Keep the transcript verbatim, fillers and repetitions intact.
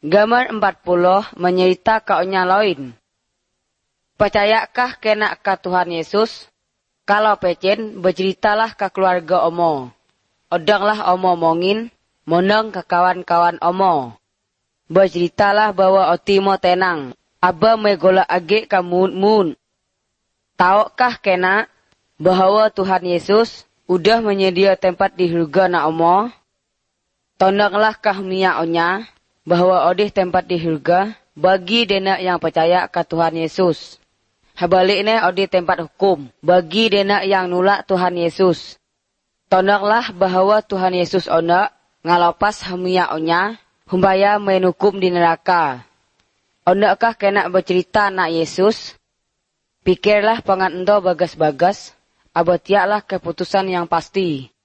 Gambar empat puluh menyerita kaunya lain. Percayakah kena ke Tuhan Yesus? Kalau pecen, berceritalah ke keluarga omo. Odanglah omo mongin, monang ke kawan-kawan omo. Berceritalah bahwa otimo tenang, aba megola age ke mun-mun. Taukah kena bahwa Tuhan Yesus udah menyedia tempat di surga na omo? Tondanglah kah miya onya, bahwa odih tempat di surga bagi dena yang percaya ke Tuhan Yesus. Habaliknya odih tempat hukum bagi dena yang nolak Tuhan Yesus. Tondanglah bahwa Tuhan Yesus ona ngalopas hamia onya, humbaya menukum di neraka. Ondakah kena bercerita nak Yesus? Pikirlah pangan endo bagas-bagas, abatiaklah keputusan yang pasti.